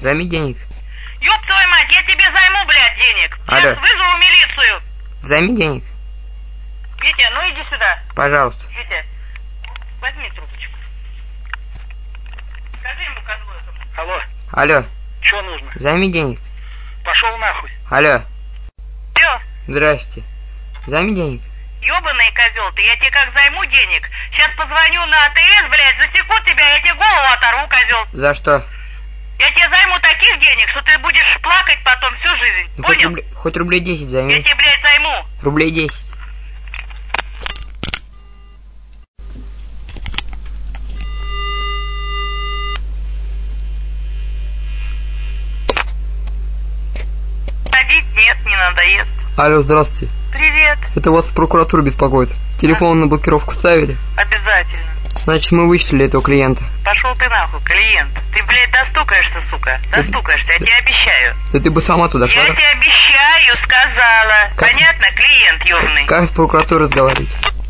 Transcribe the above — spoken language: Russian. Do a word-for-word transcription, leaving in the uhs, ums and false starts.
Займи денег. Ёб твою мать, я тебе займу, блядь, денег. Сейчас Алло. вызову милицию. Займи денег. Витя, ну иди сюда. Пожалуйста. Витя, возьми трубочку. Скажи ему, козлу этому. Алло, Алло. что нужно? Займи денег. Пошел нахуй. Алло. Всё, Здрасте. Займи денег. ёбаный козел ты, я тебе как займу денег. Сейчас позвоню на АТС, блядь, засеку тебя, я тебе голову оторву, козел. За что? Я тебе займу таких денег, что ты будешь плакать потом всю жизнь. Ну, хоть, Понял? рублей, хоть рублей десять займи. Я тебе, блядь, займу. Рублей десять. Ходить нет, не надоест. Алло, здравствуйте. Привет. Это вас в прокуратуру беспокоит. Телефон на блокировку ставили? Обязательно. Значит, мы вычислили этого клиента. Пошел ты нахуй, клиент. Ты, блядь, достукаешься, сука. Достукаешься, я тебе обещаю. Да ты бы сама туда шла. Я тебе обещаю, сказала. Как? Понятно, клиент ёбаный. Как с прокуратурой разговаривать?